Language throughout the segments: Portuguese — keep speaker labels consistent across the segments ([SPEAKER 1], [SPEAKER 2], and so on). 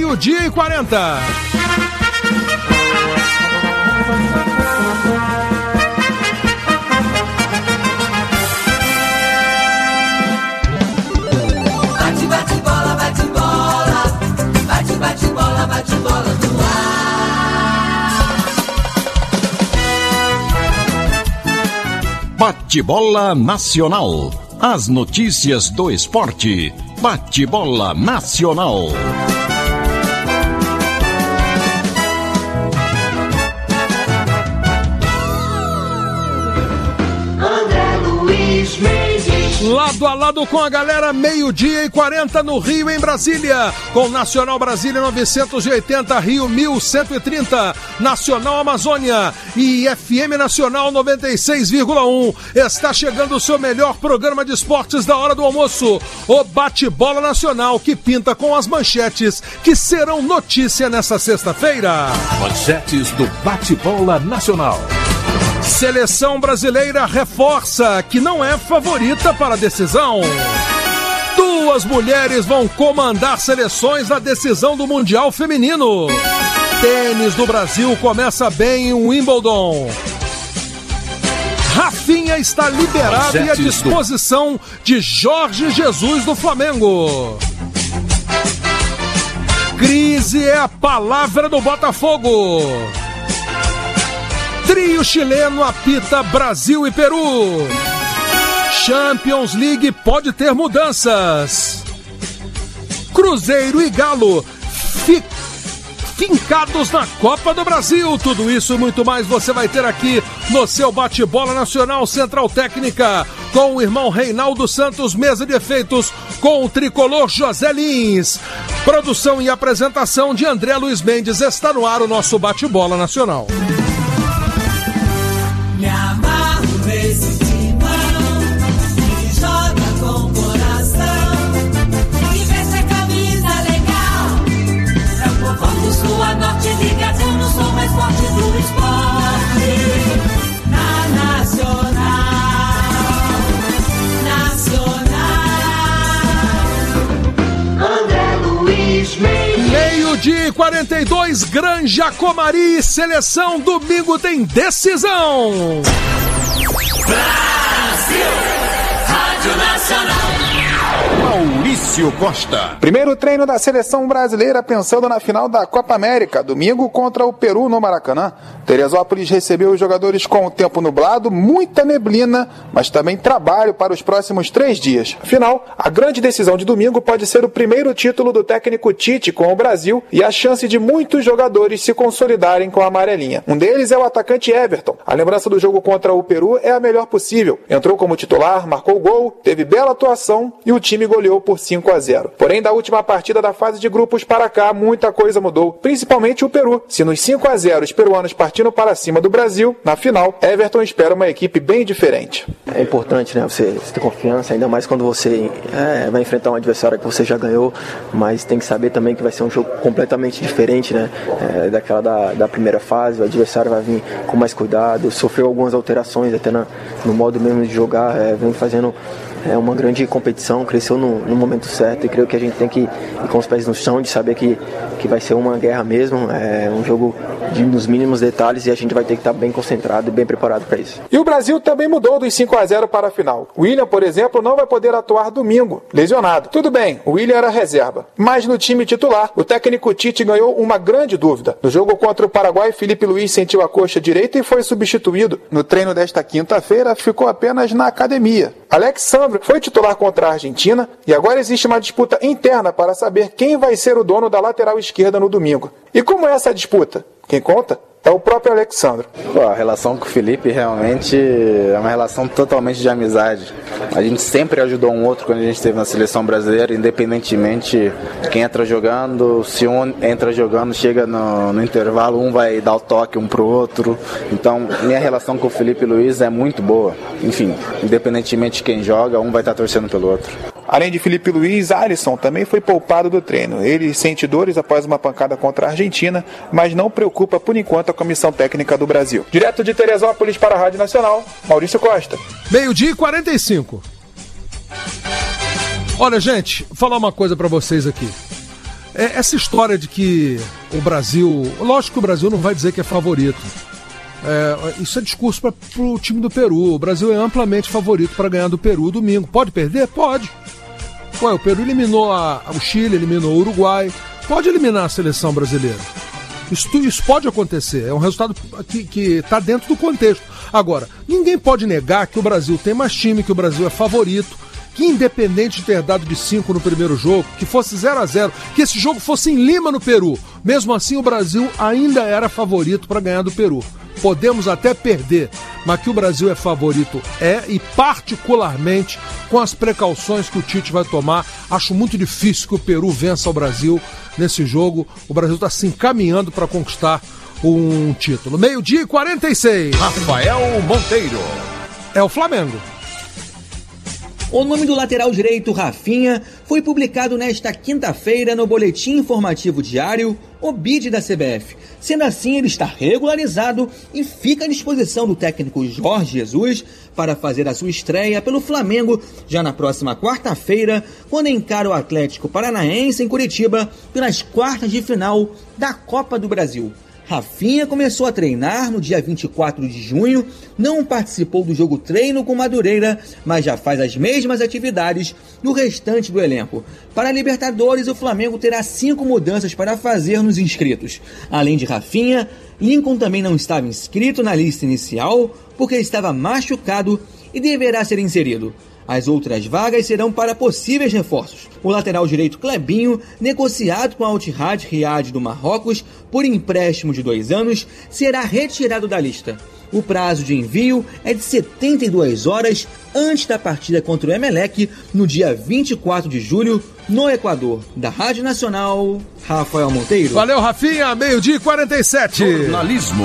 [SPEAKER 1] 12h40.
[SPEAKER 2] Bate-bola Nacional. As notícias do esporte. Bate-bola Nacional.
[SPEAKER 1] Lado a lado com a galera, 12h40 no Rio, em Brasília, com Nacional Brasília 980, Rio 1130, Nacional Amazônia e FM Nacional 96,1. Está chegando o seu melhor programa de esportes da hora do almoço, o Bate-Bola Nacional, que pinta com as manchetes que serão notícia nesta sexta-feira.
[SPEAKER 3] Manchetes do Bate-Bola Nacional.
[SPEAKER 1] Seleção brasileira reforça que não é favorita para a decisão. 2 mulheres vão comandar seleções na decisão do Mundial Feminino. Tênis do Brasil começa bem em Wimbledon. Rafinha está liberado e à disposição de Jorge Jesus do Flamengo. Crise é a palavra do Botafogo. Trio chileno apita Brasil e Peru. Champions League pode ter mudanças. Cruzeiro e Galo fincados na Copa do Brasil. Tudo isso e muito mais você vai ter aqui no seu Bate-Bola Nacional. Central Técnica com o irmão Reinaldo Santos, mesa de efeitos com o tricolor José Lins. Produção e apresentação de André Luiz Mendes. Está no ar o nosso Bate-Bola Nacional.
[SPEAKER 4] Me amarro nesse timão, que joga com o coração, que veste a camisa legal. É o povão do sul a norte ligadão, no som mais forte do esporte. Na Nacional. André Luiz Mendes.
[SPEAKER 1] 12h42, Granja Comari, seleção, domingo tem decisão.
[SPEAKER 4] Brasil, Rádio Nacional.
[SPEAKER 2] Maurício Costa.
[SPEAKER 5] Primeiro treino da seleção brasileira pensando na final da Copa América, domingo contra o Peru no Maracanã. Teresópolis recebeu os jogadores com o tempo nublado, muita neblina, mas também trabalho para os próximos 3 dias. Afinal, a grande decisão de domingo pode ser o primeiro título do técnico Tite com o Brasil e a chance de muitos jogadores se consolidarem com a amarelinha. Um deles é o atacante Everton. A lembrança do jogo contra o Peru é a melhor possível. Entrou como titular, marcou gol, teve bela atuação e o time goleou por 5-0. Porém, da última partida da fase de grupos para cá, muita coisa mudou, principalmente o Peru. Se nos 5-0 os peruanos partiram para cima do Brasil, na final, Everton espera uma equipe bem diferente.
[SPEAKER 6] É importante, né, você ter confiança, ainda mais quando você vai enfrentar um adversário que você já ganhou, mas tem que saber também que vai ser um jogo completamente diferente, né, daquela da primeira fase. O adversário vai vir com mais cuidado, sofreu algumas alterações até no modo mesmo de jogar, vem fazendo uma grande competição, cresceu no momento certo e creio que a gente tem que ir com os pés no chão, de saber que vai ser uma guerra mesmo, um jogo nos mínimos detalhes e a gente vai ter que estar bem concentrado e bem preparado para isso.
[SPEAKER 5] E o Brasil também mudou dos 5-0 para a final. O William, por exemplo, não vai poder atuar domingo, lesionado. Tudo bem, o William era reserva, mas no time titular, o técnico Tite ganhou uma grande dúvida. No jogo contra o Paraguai, Felipe Luiz sentiu a coxa direita e foi substituído. No treino desta quinta-feira, ficou apenas na academia. Alex Sandro foi titular contra a Argentina e agora existe uma disputa interna para saber quem vai ser o dono da lateral esquerda no domingo. E como é essa disputa? Quem conta é o próprio Alexandre.
[SPEAKER 7] A relação com o Felipe realmente é uma relação totalmente de amizade. A gente sempre ajudou um outro quando a gente esteve na seleção brasileira, independentemente de quem entra jogando. Se um entra jogando, chega no intervalo, um vai dar o toque um pro outro. Então, minha relação com o Felipe Luiz é muito boa. Enfim, independentemente de quem joga, um vai estar torcendo pelo outro.
[SPEAKER 5] Além de Felipe Luiz, Alisson também foi poupado do treino. Ele sente dores após uma pancada contra a Argentina, mas não preocupa por enquanto a comissão técnica do Brasil. Direto de Teresópolis para a Rádio Nacional, Maurício Costa.
[SPEAKER 1] 12h45. Olha, gente, vou falar uma coisa para vocês aqui. Essa história de que o Brasil... Lógico que o Brasil não vai dizer que é favorito. Isso é discurso para o time do Peru. O Brasil é amplamente favorito para ganhar do Peru domingo. Pode perder? Pode. Ué, o Peru eliminou o Chile, eliminou o Uruguai. Pode eliminar a seleção brasileira. Isso pode acontecer. É um resultado que está dentro do contexto. Agora, ninguém pode negar que o Brasil tem mais time, que o Brasil é favorito, que independente de ter dado de 5 no primeiro jogo, que fosse 0-0, que esse jogo fosse em Lima, no Peru, mesmo assim o Brasil ainda era favorito para ganhar do Peru. Podemos até perder, mas que o Brasil é favorito e particularmente com as precauções que o Tite vai tomar, acho muito difícil que o Peru vença o Brasil nesse jogo. O Brasil está se encaminhando para conquistar um título. 12:46.
[SPEAKER 2] Rafael Monteiro.
[SPEAKER 1] É o Flamengo.
[SPEAKER 8] O nome do lateral direito, Rafinha, foi publicado nesta quinta-feira no Boletim Informativo Diário, o BID da CBF. Sendo assim, ele está regularizado e fica à disposição do técnico Jorge Jesus para fazer a sua estreia pelo Flamengo já na próxima quarta-feira, quando encara o Atlético Paranaense em Curitiba pelas quartas de final da Copa do Brasil. Rafinha começou a treinar no dia 24 de junho, não participou do jogo treino com Madureira, mas já faz as mesmas atividades do restante do elenco. Para a Libertadores, o Flamengo terá 5 mudanças para fazer nos inscritos. Além de Rafinha, Lincoln também não estava inscrito na lista inicial porque estava machucado e deverá ser inserido. As outras vagas serão para possíveis reforços. O lateral direito Clebinho, negociado com a Al-Ittihad Riad do Marrocos por empréstimo de 2 anos, será retirado da lista. O prazo de envio é de 72 horas antes da partida contra o Emelec, no dia 24 de julho, no Equador. Da Rádio Nacional, Rafael Monteiro.
[SPEAKER 1] Valeu, Rafinha, 12:47.
[SPEAKER 2] Jornalismo.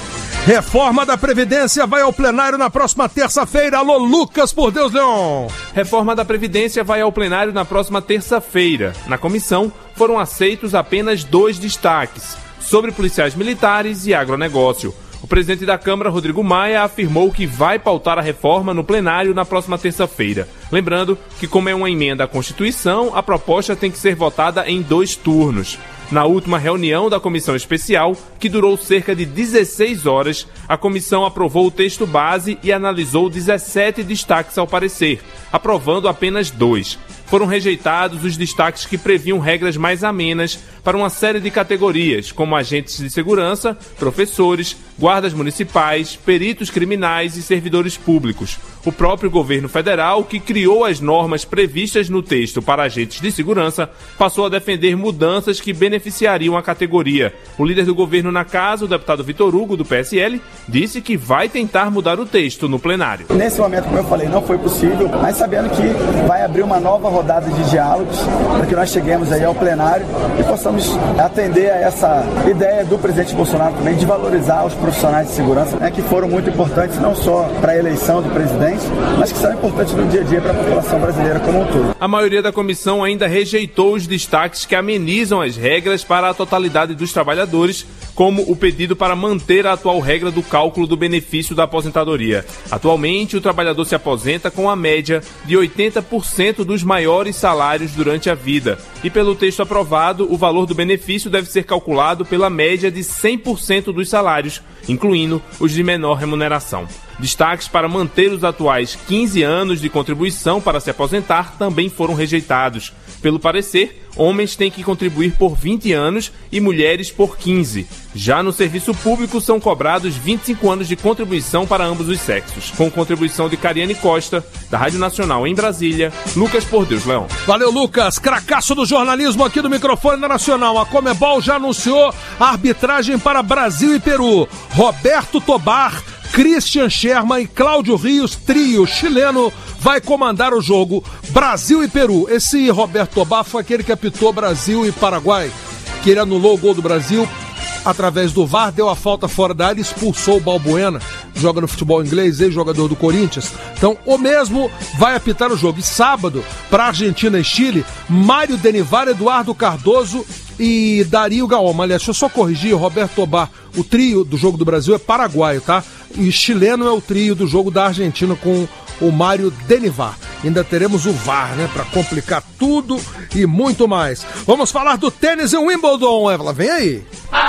[SPEAKER 1] Reforma da Previdência vai ao plenário na próxima terça-feira. Alô, Lucas, por Deus, Leon.
[SPEAKER 9] Reforma da Previdência vai ao plenário na próxima terça-feira. Na comissão, foram aceitos apenas 2 destaques, sobre policiais militares e agronegócio. O presidente da Câmara, Rodrigo Maia, afirmou que vai pautar a reforma no plenário na próxima terça-feira. Lembrando que, como é uma emenda à Constituição, a proposta tem que ser votada em 2 turnos. Na última reunião da comissão especial, que durou cerca de 16 horas, a comissão aprovou o texto base e analisou 17 destaques ao parecer, aprovando apenas 2. Foram rejeitados os destaques que previam regras mais amenas para uma série de categorias, como agentes de segurança, professores, guardas municipais, peritos criminais e servidores públicos. O próprio governo federal, que criou as normas previstas no texto para agentes de segurança, passou a defender mudanças que beneficiariam a categoria. O líder do governo na casa, o deputado Vitor Hugo, do PSL, disse que vai tentar mudar o texto no plenário.
[SPEAKER 10] Nesse momento, como eu falei, não foi possível, mas sabendo que vai abrir uma nova rodada de diálogos para que nós cheguemos aí ao plenário e possamos atender a essa ideia do presidente Bolsonaro também de valorizar os profissionais de segurança, que foram muito importantes não só para a eleição do presidente, mas que são importantes no dia a dia para a população brasileira como um todo.
[SPEAKER 9] A maioria da comissão ainda rejeitou os destaques que amenizam as regras para a totalidade dos trabalhadores, como o pedido para manter a atual regra do cálculo do benefício da aposentadoria. Atualmente, o trabalhador se aposenta com a média de 80% dos maiores salários durante a vida. E pelo texto aprovado, o valor do benefício deve ser calculado pela média de 100% dos salários, incluindo os de menor remuneração. Destaques para manter os atuais 15 anos de contribuição para se aposentar também foram rejeitados. Pelo parecer, homens têm que contribuir por 20 anos e mulheres por 15. Já no serviço público, são cobrados 25 anos de contribuição para ambos os sexos. Com contribuição de Cariane Costa, da Rádio Nacional em Brasília, Lucas por Deus, Leão.
[SPEAKER 1] Valeu, Lucas. Cracaço do jornalismo aqui do microfone da Nacional. A Conmebol já anunciou a arbitragem para Brasil e Peru. Roberto Tobar, Christian Sherman e Cláudio Rios, trio chileno, vai comandar o jogo Brasil e Peru. Esse Roberto Tobar foi aquele que apitou Brasil e Paraguai, que ele anulou o gol do Brasil através do VAR, deu a falta fora da área e expulsou o Balbuena, que joga no futebol inglês, ex-jogador do Corinthians. Então, o mesmo vai apitar o jogo. E sábado, para Argentina e Chile, Mário Denivar, Eduardo Cardoso e Dario Gaoma. Aliás, deixa eu só corrigir, Roberto Tobar, o trio do jogo do Brasil é paraguaio, tá? E chileno é o trio do jogo da Argentina com o Mário Denivar. Ainda teremos o VAR, né, para complicar tudo e muito mais. Vamos falar do tênis em Wimbledon, Evelyn, vem aí.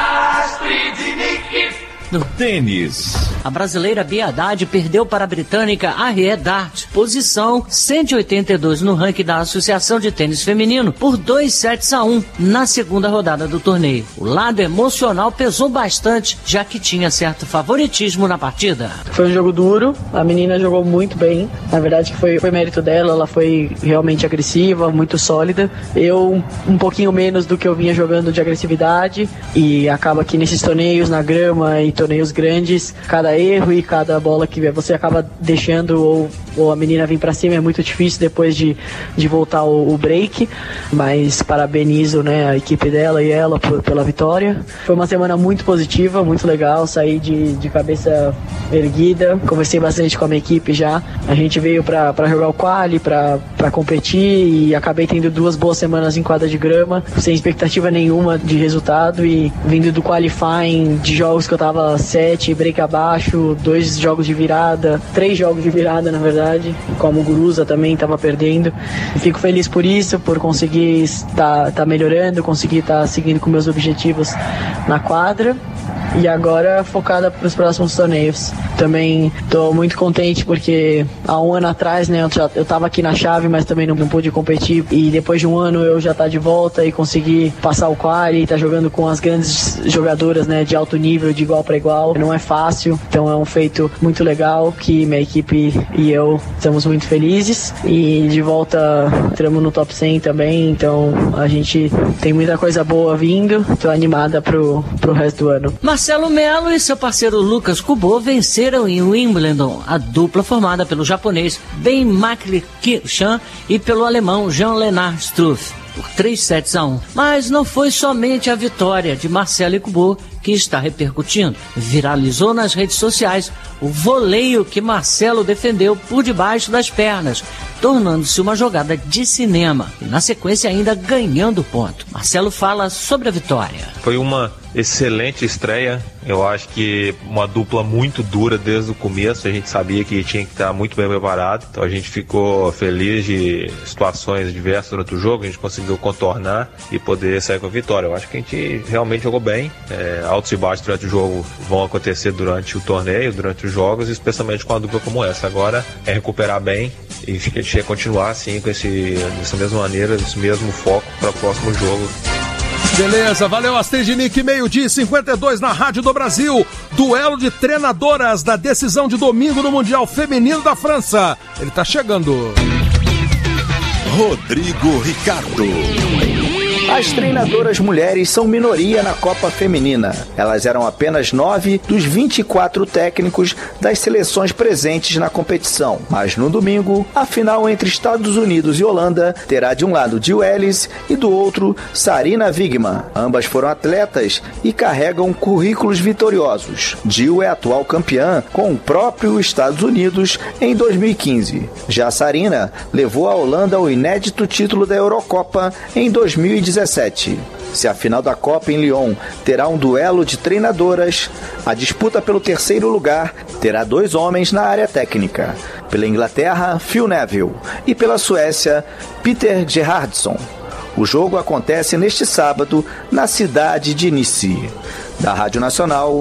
[SPEAKER 3] No tênis.
[SPEAKER 11] A brasileira Bia Haddad perdeu para a britânica Arié Dart, posição 182 no ranking da Associação de Tênis Feminino, por 2-1 na segunda rodada do torneio. O lado emocional pesou bastante, já que tinha certo favoritismo na partida.
[SPEAKER 12] Foi um jogo duro, a menina jogou muito bem, na verdade foi mérito dela, ela foi realmente agressiva, muito sólida. Eu um pouquinho menos do que eu vinha jogando de agressividade, e acaba que nesses torneios na grama e torneios grandes, cada erro e cada bola que você acaba deixando ou a menina vir pra cima é muito difícil depois de voltar o break, mas parabenizo, né, a equipe dela e ela pela vitória. Foi uma semana muito positiva, muito legal, saí de cabeça erguida, conversei bastante com a minha equipe já, a gente veio pra jogar o quali, pra competir, e acabei tendo 2 boas semanas em quadra de grama, sem expectativa nenhuma de resultado, e vindo do qualifying de jogos que eu tava 7, break abaixo, 2 jogos de virada, 3 jogos de virada na verdade, como o Guruza também estava perdendo. Fico feliz por isso, por conseguir estar melhorando, conseguir estar seguindo com meus objetivos na quadra. E agora focada para os próximos torneios. Também estou muito contente porque há um ano atrás, né, eu estava aqui na chave, mas também não pude competir. E depois de um ano eu já tá de volta e consegui passar o quali e tá jogando com as grandes jogadoras, né, de alto nível, de igual para igual. Não é fácil, então é um feito muito legal que minha equipe e eu estamos muito felizes. E de volta entramos no top 100 também, então a gente tem muita coisa boa vindo. Estou animada pro resto do ano.
[SPEAKER 11] Marcelo Melo e seu parceiro Lucas Kubot venceram em Wimbledon a dupla formada pelo japonês Ben Maklichan e pelo alemão Jean-Lennard Struff por 3-1. Mas não foi somente a vitória de Marcelo e Kubot que está repercutindo. Viralizou nas redes sociais o voleio que Marcelo defendeu por debaixo das pernas, tornando-se uma jogada de cinema e na sequência ainda ganhando ponto. Marcelo fala sobre a vitória.
[SPEAKER 13] Foi uma excelente estreia, eu acho que uma dupla muito dura desde o começo, a gente sabia que tinha que estar muito bem preparado, então a gente ficou feliz de situações diversas durante o jogo, a gente conseguiu contornar e poder sair com a vitória. Eu acho que a gente realmente jogou bem, altos e baixos durante o jogo vão acontecer durante o torneio, durante os jogos, especialmente com uma dupla como essa. Agora é recuperar bem e a gente ia continuar assim, com dessa mesma maneira, esse mesmo foco para o próximo jogo.
[SPEAKER 1] Beleza, valeu Astrid Nick, 12:52 na Rádio do Brasil. Duelo de treinadoras da decisão de domingo no Mundial Feminino da França. Ele tá chegando.
[SPEAKER 2] Rodrigo Ricardo.
[SPEAKER 14] As treinadoras mulheres são minoria na Copa Feminina. Elas eram apenas 9 dos 24 técnicos das seleções presentes na competição. Mas no domingo, a final entre Estados Unidos e Holanda terá de um lado Jill Ellis e do outro Sarina Wiegman. Ambas foram atletas e carregam currículos vitoriosos. Jill é atual campeã com o próprio Estados Unidos em 2015. Já Sarina levou a Holanda ao inédito título da Eurocopa em 2017. Se a final da Copa em Lyon terá um duelo de treinadoras, a disputa pelo terceiro lugar terá 2 homens na área técnica. Pela Inglaterra, Phil Neville, e pela Suécia, Peter Gerhardsson. O jogo acontece neste sábado na cidade de Nice. Da Rádio Nacional.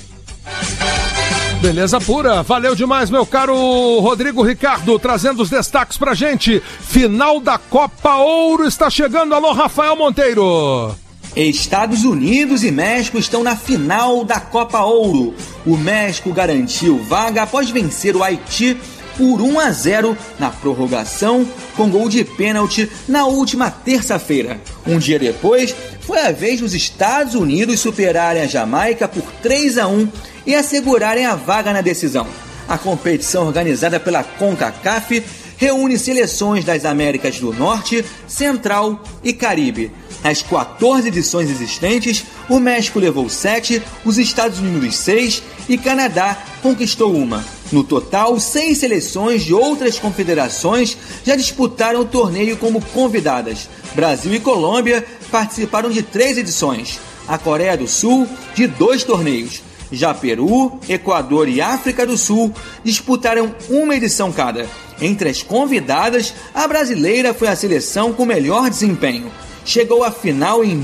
[SPEAKER 1] Beleza pura, valeu demais, meu caro Rodrigo Ricardo, trazendo os destaques pra gente. Final da Copa Ouro está chegando, alô Rafael Monteiro.
[SPEAKER 8] Estados Unidos e México estão na final da Copa Ouro. O México garantiu vaga após vencer o Haiti por 1-0 na prorrogação, com gol de pênalti na última terça-feira. Um dia depois, foi a vez dos Estados Unidos superarem a Jamaica por 3-1 e assegurarem a vaga na decisão. A competição organizada pela CONCACAF reúne seleções das Américas do Norte, Central e Caribe. Nas 14 edições existentes, o México levou 7, os Estados Unidos 6 e Canadá conquistou 1. No total, 6 seleções de outras confederações já disputaram o torneio como convidadas. Brasil e Colômbia participaram de 3 edições. A Coreia do Sul, de 2 torneios. Já Peru, Equador e África do Sul disputaram uma edição cada. Entre as convidadas, a brasileira foi a seleção com melhor desempenho. Chegou à final em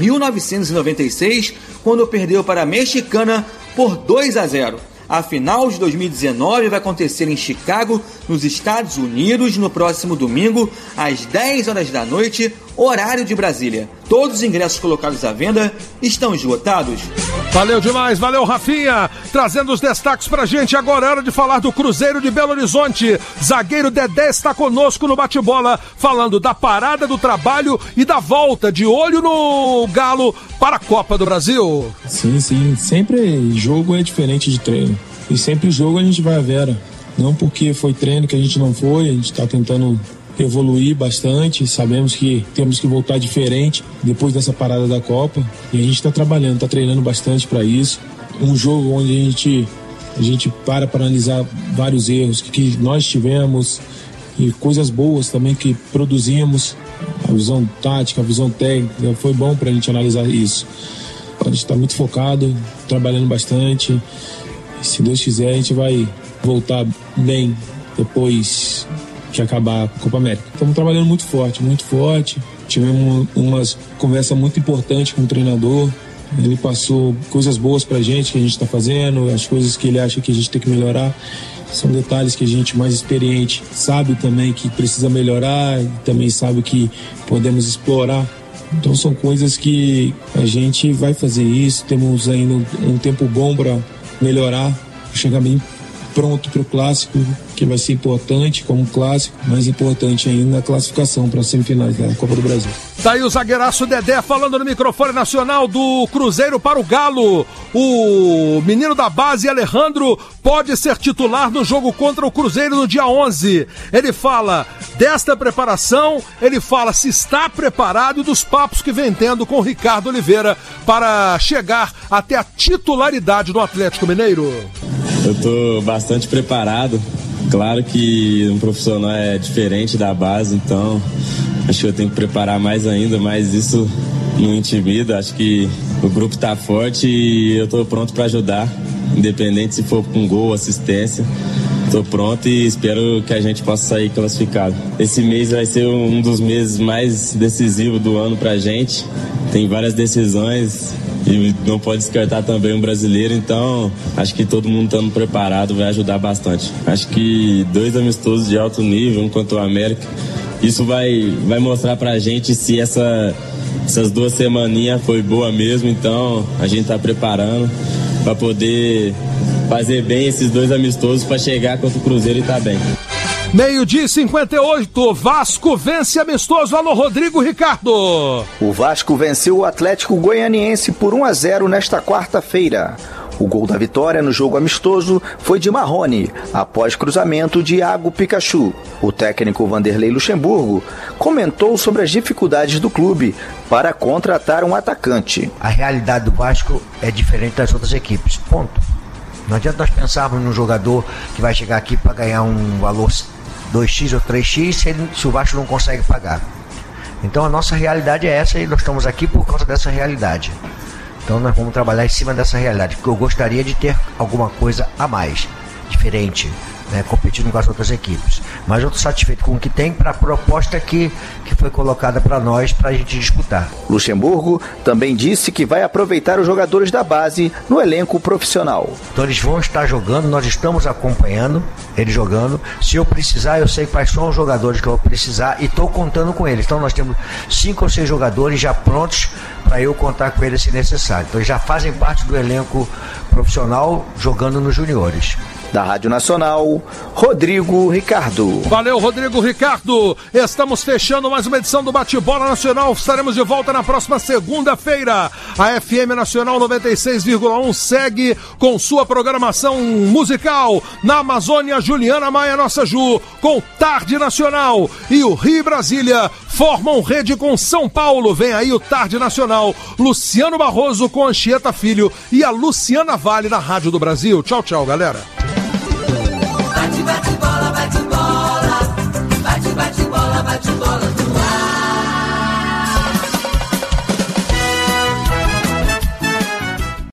[SPEAKER 8] 1996, quando perdeu para a mexicana por 2-0. A final de 2019 vai acontecer em Chicago, nos Estados Unidos, no próximo domingo, às 10 horas da noite, horário de Brasília. Todos os ingressos colocados à venda estão esgotados.
[SPEAKER 1] Valeu demais, valeu Rafinha, trazendo os destaques pra gente. Agora é hora de falar do Cruzeiro de Belo Horizonte. Zagueiro Dedé está conosco no bate-bola, falando da parada do trabalho e da volta de olho no Galo para a Copa do Brasil.
[SPEAKER 15] Sim, sempre jogo é diferente de treino. E sempre jogo a gente vai à vera. Não porque foi treino que a gente não foi, a gente está tentando evoluir bastante, sabemos que temos que voltar diferente depois dessa parada da Copa e a gente está trabalhando, está treinando bastante para isso. Um jogo onde a gente para analisar vários erros que nós tivemos e coisas boas também que produzimos, a visão tática, a visão técnica, foi bom para a gente analisar isso. A gente está muito focado, trabalhando bastante e se Deus quiser a gente vai voltar bem depois que acabar a Copa América. Estamos trabalhando muito forte. Tivemos umas conversas muito importantes com o treinador. Ele passou coisas boas pra gente que a gente está fazendo, as coisas que ele acha que a gente tem que melhorar. São detalhes que a gente mais experiente sabe também que precisa melhorar e também sabe que podemos explorar. Então são coisas que a gente vai fazer isso. Temos ainda um tempo bom para melhorar, para chegar bem pronto para o clássico, que vai ser importante como clássico, mais importante ainda a classificação para as semifinais da Copa do Brasil.
[SPEAKER 1] Tá aí o zagueiraço Dedé falando no microfone nacional do Cruzeiro para o Galo. O menino da base, Alejandro, pode ser titular no jogo contra o Cruzeiro no dia 11. Ele fala desta preparação, ele fala se está preparado e dos papos que vem tendo com o Ricardo Oliveira para chegar até a titularidade do Atlético Mineiro.
[SPEAKER 16] Eu tô bastante preparado. Claro que um profissional é diferente da base, então acho que eu tenho que preparar mais ainda, mas isso não intimida. Acho que o grupo tá forte e eu tô pronto para ajudar, independente se for com gol, assistência. Tô pronto e espero que a gente possa sair classificado. Esse mês vai ser um dos meses mais decisivos do ano pra gente. Tem várias decisões e não pode descartar também um brasileiro, então acho que todo mundo estando preparado vai ajudar bastante. Acho que 2 amistosos de alto nível, um contra o América, isso vai mostrar pra gente se essas 2 semaninhas foi boa mesmo, então a gente tá preparando para poder fazer bem esses 2 amistosos para chegar contra o Cruzeiro e tá bem.
[SPEAKER 1] 12:58, Vasco vence amistoso. Alô, Rodrigo Ricardo.
[SPEAKER 14] O Vasco venceu o Atlético Goianiense por 1-0 nesta quarta-feira. O gol da vitória no jogo amistoso foi de Marrone, após cruzamento de Iago Pikachu. O técnico Vanderlei Luxemburgo comentou sobre as dificuldades do clube para contratar um atacante.
[SPEAKER 17] A realidade do Vasco é diferente das outras equipes, ponto. Não adianta nós pensarmos num jogador que vai chegar aqui para ganhar um valor 2x ou 3x se o Vasco não consegue pagar. Então a nossa realidade é essa e nós estamos aqui por causa dessa realidade. Então nós vamos trabalhar em cima dessa realidade, porque eu gostaria de ter alguma coisa a mais, diferente, né, competindo com as outras equipes. Mas eu estou satisfeito com o que tem para a proposta que foi colocada para nós, para a gente disputar.
[SPEAKER 14] Luxemburgo também disse que vai aproveitar os jogadores da base no elenco profissional.
[SPEAKER 17] Então eles vão estar jogando, nós estamos acompanhando eles jogando. Se eu precisar, eu sei quais são os jogadores que eu vou precisar e estou contando com eles. Então nós temos 5 ou 6 jogadores já prontos para eu contar com eles se necessário. Então eles já fazem parte do elenco profissional jogando nos juniores.
[SPEAKER 14] Da Rádio Nacional, Rodrigo Ricardo.
[SPEAKER 1] Valeu, Rodrigo Ricardo. Estamos fechando mais uma edição do Bate-Bola Nacional. Estaremos de volta na próxima segunda-feira. A FM Nacional 96,1 segue com sua programação musical. Na Amazônia, Juliana Maia, nossa Ju, com Tarde Nacional. E o Rio e Brasília formam rede com São Paulo. Vem aí o Tarde Nacional. Luciano Barroso com Anchieta Filho e a Luciana Vale na Rádio do Brasil. Tchau, tchau, galera.
[SPEAKER 4] Bate, bate,